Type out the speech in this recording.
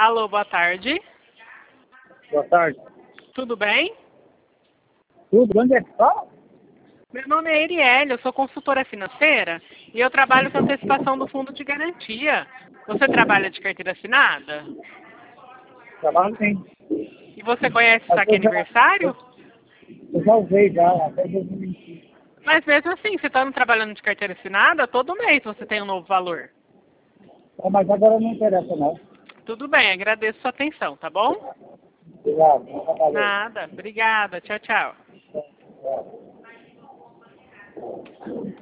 Alô, boa tarde. Boa tarde. Tudo bem? Tudo? Onde é que está? Meu nome é Erielle, eu sou consultora financeira e eu trabalho com antecipação do fundo de garantia. Você trabalha de carteira assinada? Trabalho sim. E você conhece o saque aniversário? Eu já usei já, até 2025. Mas mesmo assim, você está trabalhando de carteira assinada, todo mês você tem um novo valor. Mas agora não interessa não. Tudo bem, agradeço sua atenção, tá bom? Obrigado. Bom trabalho aí. Nada, obrigada, tchau, tchau. Obrigado.